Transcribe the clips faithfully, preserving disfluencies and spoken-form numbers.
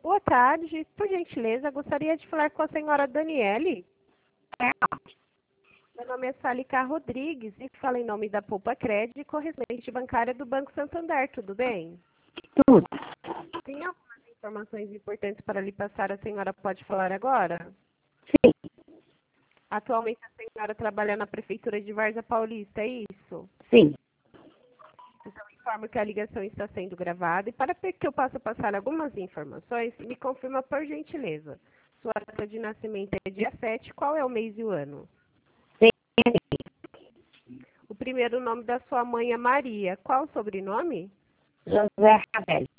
Boa tarde. Por gentileza, gostaria de falar com a senhora Daniele. Meu nome é Salica Rodrigues e falo em nome da Poupa Crédito, correspondente bancária do Banco Santander. Tudo bem? Tudo. Tem algumas informações importantes para lhe passar. A senhora pode falar agora? Sim. Atualmente a senhora trabalha na Prefeitura de Várzea Paulista, é isso? Sim. Então, informo que a ligação está sendo gravada e para que eu possa passar algumas informações, me confirma por gentileza. Sua data de nascimento é dia sete, qual é o mês e o ano? Sim. O primeiro nome da sua mãe é Maria, qual o sobrenome? José Ravelli.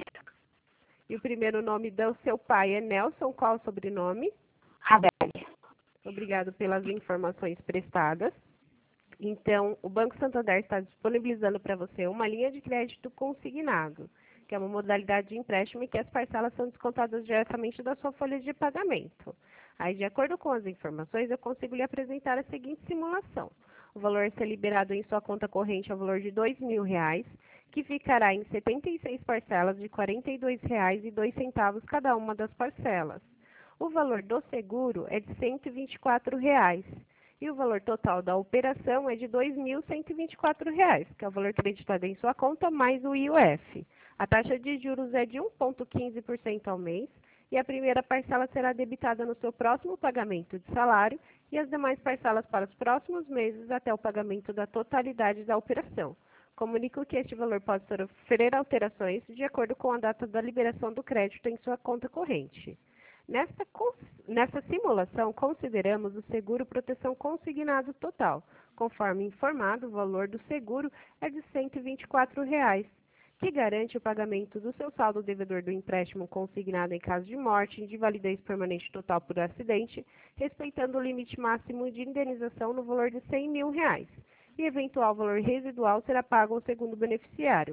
E o primeiro nome do seu pai é Nelson, qual o sobrenome? Ravelli. Obrigado pelas informações prestadas. Então, o Banco Santander está disponibilizando para você uma linha de crédito consignado, que é uma modalidade de empréstimo em que as parcelas são descontadas diretamente da sua folha de pagamento. Aí, de acordo com as informações, eu consigo lhe apresentar a seguinte simulação. O valor a ser liberado em sua conta corrente é o valor de dois mil reais, que ficará em setenta e seis parcelas de quarenta e dois reais e dois centavos cada uma das parcelas. O valor do seguro é de cento e vinte e quatro reais. E o valor total da operação é de dois mil cento e vinte e quatro reais, que é o valor creditado em sua conta, mais o I O F. A taxa de juros é de um vírgula quinze por cento ao mês e a primeira parcela será debitada no seu próximo pagamento de salário e as demais parcelas para os próximos meses até o pagamento da totalidade da operação. Comunico que este valor pode sofrer alterações de acordo com a data da liberação do crédito em sua conta corrente. Nesta, nessa simulação, consideramos o seguro proteção consignado total. Conforme informado, o valor do seguro é de cento e vinte e quatro reais, que garante o pagamento do seu saldo devedor do empréstimo consignado em caso de morte, de invalidez permanente total por acidente, respeitando o limite máximo de indenização no valor de cem mil reais. E eventual valor residual será pago ao segundo beneficiário.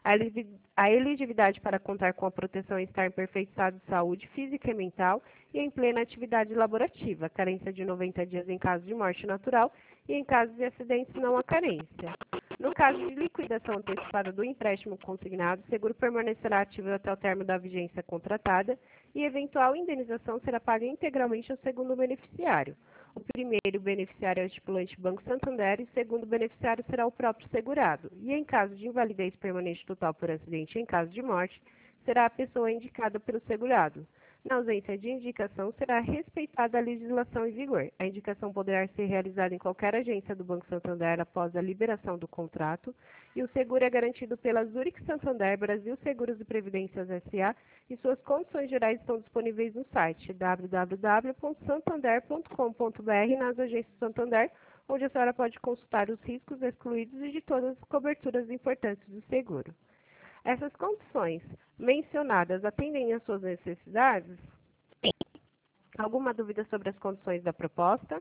A elegibilidade para contar com a proteção é estar em perfeito estado de saúde física e mental e em plena atividade laborativa, carência de noventa dias em caso de morte natural e em caso de acidentes não há carência. No caso de liquidação antecipada do empréstimo consignado, o seguro permanecerá ativo até o término da vigência contratada e eventual indenização será paga integralmente ao segundo beneficiário. O primeiro beneficiário é o estipulante Banco Santander e o segundo beneficiário será o próprio segurado. E em caso de invalidez permanente total por acidente e em caso de morte, será a pessoa indicada pelo segurado. Na ausência de indicação, será respeitada a legislação em vigor. A indicação poderá ser realizada em qualquer agência do Banco Santander após a liberação do contrato e o seguro é garantido pela Zurich Santander Brasil Seguros e Previdências S A e suas condições gerais estão disponíveis no site w w w ponto santander ponto com ponto b r nas agências Santander, onde a senhora pode consultar os riscos excluídos e de todas as coberturas importantes do seguro. Essas condições mencionadas atendem às suas necessidades? Sim. Alguma dúvida sobre as condições da proposta?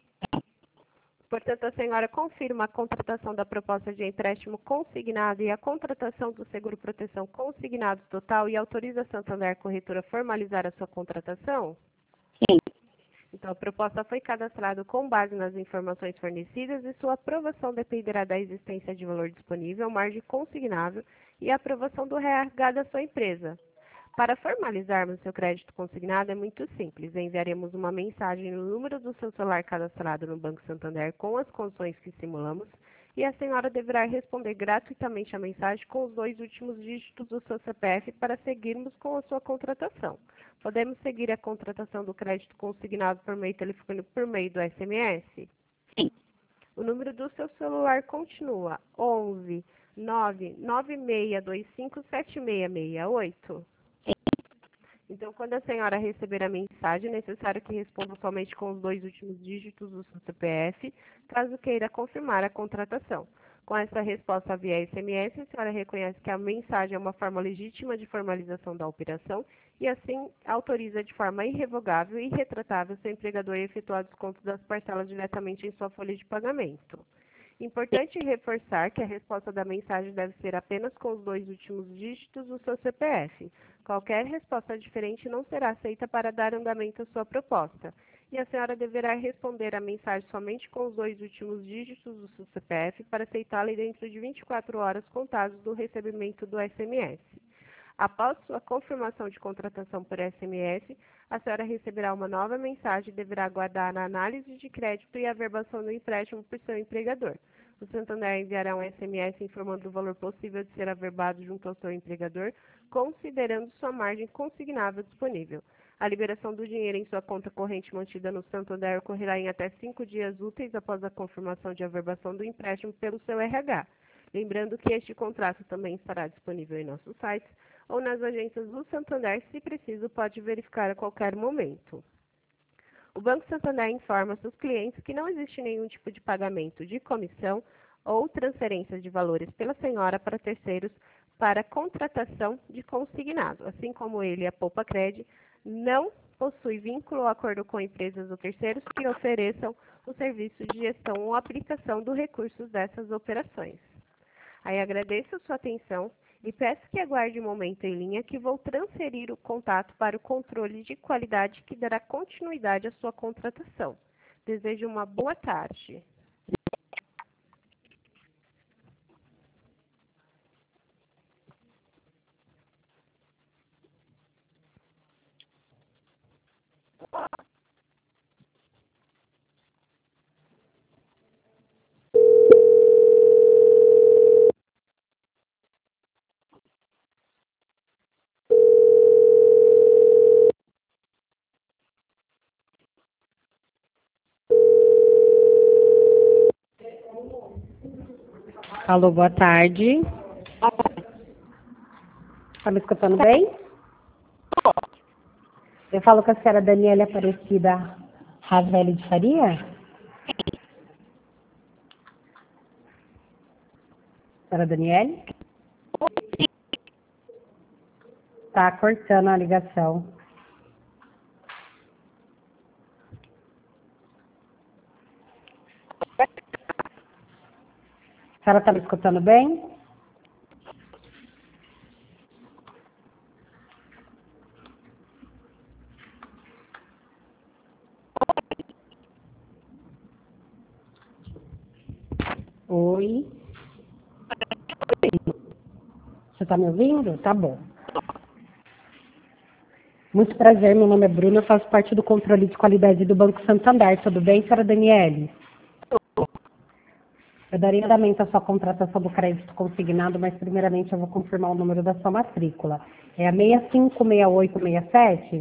Portanto, a senhora confirma a contratação da proposta de empréstimo consignado e a contratação do seguro proteção consignado total e autoriza a Santander Corretora a formalizar a sua contratação? Sim. Então, a proposta foi cadastrada com base nas informações fornecidas e sua aprovação dependerá da existência de valor disponível, margem consignável e a aprovação do R H da sua empresa. Para formalizarmos seu crédito consignado é muito simples. Enviaremos uma mensagem no número do seu celular cadastrado no Banco Santander com as condições que simulamos e a senhora deverá responder gratuitamente a mensagem com os dois últimos dígitos do seu C P F para seguirmos com a sua contratação. Podemos seguir a contratação do crédito consignado por meio telefônico por meio do S M S? Sim. O número do seu celular continua onze nove nove seis dois cinco sete seis seis oito? Então, quando a senhora receber a mensagem, é necessário que responda somente com os dois últimos dígitos do seu C P F, caso queira confirmar a contratação. Com essa resposta via S M S, a senhora reconhece que a mensagem é uma forma legítima de formalização da operação e, assim, autoriza de forma irrevogável e irretratável seu empregador a efetuar desconto das parcelas diretamente em sua folha de pagamento. Importante reforçar que a resposta da mensagem deve ser apenas com os dois últimos dígitos do seu C P F. Qualquer resposta diferente não será aceita para dar andamento à sua proposta. E a senhora deverá responder a mensagem somente com os dois últimos dígitos do seu C P F para aceitá-la dentro de vinte e quatro horas contadas do recebimento do S M S. Após sua confirmação de contratação por S M S, a senhora receberá uma nova mensagem e deverá aguardar a análise de crédito e a averbação do empréstimo por seu empregador. O Santander enviará um S M S informando do valor possível de ser averbado junto ao seu empregador, considerando sua margem consignável disponível. A liberação do dinheiro em sua conta corrente mantida no Santander ocorrerá em até cinco dias úteis após a confirmação de averbação do empréstimo pelo seu R H. Lembrando que este contrato também estará disponível em nossos sites ou nas agências do Santander, se preciso, pode verificar a qualquer momento. O Banco Santander informa seus clientes que não existe nenhum tipo de pagamento de comissão ou transferência de valores pela senhora para terceiros para contratação de consignado, assim como ele, a Poupa Cred, não possui vínculo ou acordo com empresas ou terceiros que ofereçam o serviço de gestão ou aplicação dos recursos dessas operações. Aí agradeço a sua atenção e peço que aguarde um momento em linha que vou transferir o contato para o controle de qualidade que dará continuidade à sua contratação. Desejo uma boa tarde. Alô, boa tarde. Tá me escutando bem? Eu falo com a senhora Daniela Aparecida Ravelli de Faria? Senhora Daniele? Tá cortando a ligação. A senhora tá me escutando bem? Oi. Você tá me ouvindo? Tá bom. Muito prazer, meu nome é Bruna, eu faço parte do controle de qualidade do Banco Santander. Tudo bem, senhora Daniele? Eu daria andamento à sua contratação do crédito consignado, mas primeiramente eu vou confirmar o número da sua matrícula. É a seis cinco seis oito seis sete?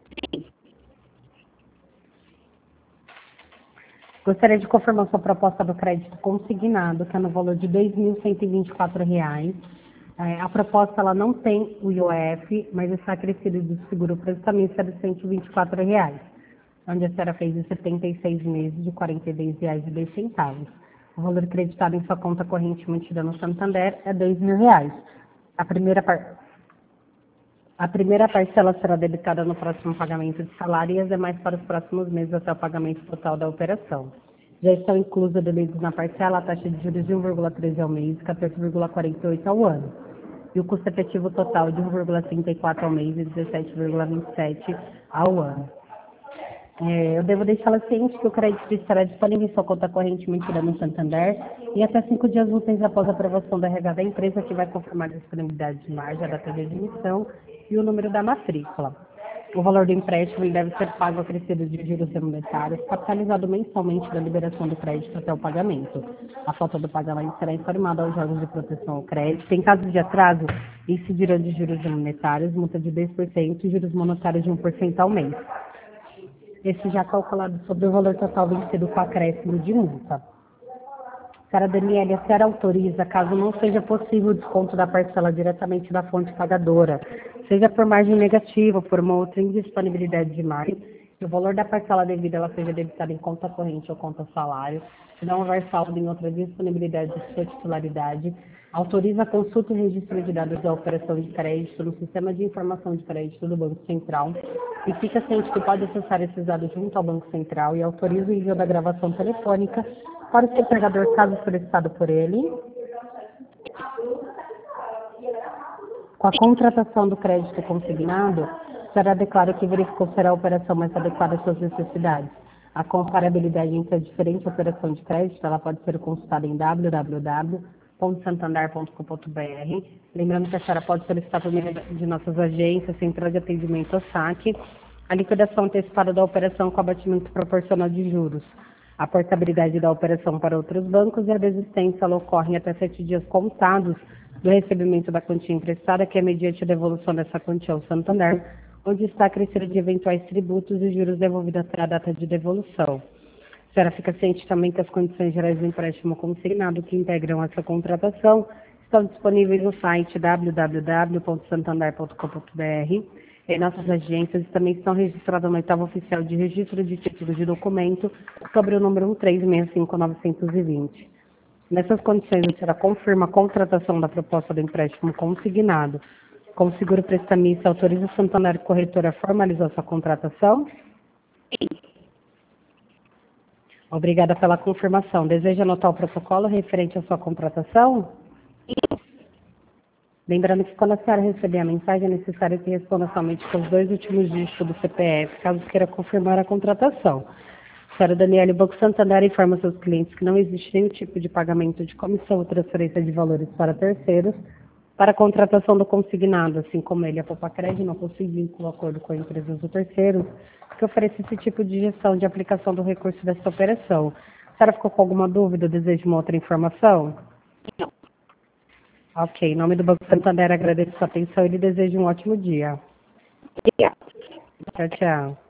Gostaria de confirmar sua proposta do crédito consignado, que é no valor de dois mil cento e vinte e quatro reais. É, a proposta ela não tem o I O F, mas está acrescido do seguro prestamismo de cento e vinte e quatro reais, onde a senhora fez em setenta e seis meses de quarenta e dois reais e dois centavos. O valor acreditado em sua conta corrente mantida no Santander é dois mil reais. A primeira, par... a primeira parcela será debitada no próximo pagamento de salário e as demais para os próximos meses até o pagamento total da operação. Já estão inclusas delitos na parcela a taxa de juros de um vírgula treze ao mês e quatorze vírgula quarenta e oito ao ano. E o custo efetivo total de um vírgula trinta e quatro ao mês e dezessete vírgula vinte e sete ao ano. É, eu devo deixá-la ciente que o crédito estará disponível em sua conta corrente mantida no Santander e até cinco dias úteis após a aprovação da R H da empresa, que vai confirmar a disponibilidade de margem, a data de admissão e o número da matrícula. O valor do empréstimo ele deve ser pago acrescido de juros monetários, capitalizado mensalmente da liberação do crédito até o pagamento. A falta do pagamento será informada aos órgãos de proteção ao crédito. Em caso de atraso, incidirão de juros monetários, multa de dois por cento e juros monetários de um por cento ao mês. Esse já calculado sobre o valor total vencido com acréscimo de multa. Senhora Daniela, a senhora autoriza, caso não seja possível o desconto da parcela diretamente da fonte pagadora, seja por margem negativa ou por uma outra indisponibilidade de margem, que o valor da parcela devida ela seja debitada em conta corrente ou conta salário, se não houver saldo em outra disponibilidade de sua titularidade, autoriza a consulta e registro de dados da operação de crédito no Sistema de Informação de Crédito do Banco Central e fica ciente que pode acessar esses dados junto ao Banco Central e autoriza o envio da gravação telefônica para o seu empregador, caso solicitado por ele. Com a contratação do crédito consignado, será declarado que verificou será a operação mais adequada às suas necessidades. A comparabilidade entre as diferentes operações de crédito ela pode ser consultada em w w w ponto santander ponto com ponto br. Lembrando que a senhora pode solicitar por meio de nossas agências, central de atendimento ou saque, a liquidação antecipada da operação com abatimento proporcional de juros. A portabilidade da operação para outros bancos e a desistência ela ocorre até sete dias contados do recebimento da quantia emprestada, que é mediante a devolução dessa quantia ao Santander, onde está acrescido de eventuais tributos e juros devolvidos até a data de devolução. A senhora fica ciente também que as condições gerais do empréstimo consignado que integram essa contratação estão disponíveis no site w w w ponto santander ponto com ponto br. Em nossas agências também estão registradas na oitava oficial de registro de título de documento sobre o número um três seis cinco nove dois zero. Nessas condições, a senhora confirma a contratação da proposta do empréstimo consignado. Com o seguro prestamista, autoriza o Santander Corretora a formalizar sua contratação? Sim. Obrigada pela confirmação. Deseja anotar o protocolo referente à sua contratação? Sim. Lembrando que quando a senhora receber a mensagem, é necessário que responda somente com os dois últimos dígitos do C P F, caso queira confirmar a contratação. A senhora Daniela, o Banco Santander informa seus clientes que não existe nenhum tipo de pagamento de comissão ou transferência de valores para terceiros para a contratação do consignado, assim como ele, a Popacred não possui vínculo acordo com empresas ou terceiros que oferece esse tipo de gestão de aplicação do recurso dessa operação. A senhora ficou com alguma dúvida ou deseja uma outra informação? Não. Ok, em nome do Banco Santander, agradeço sua atenção e lhe desejo um ótimo dia. Obrigada. Tchau, tchau.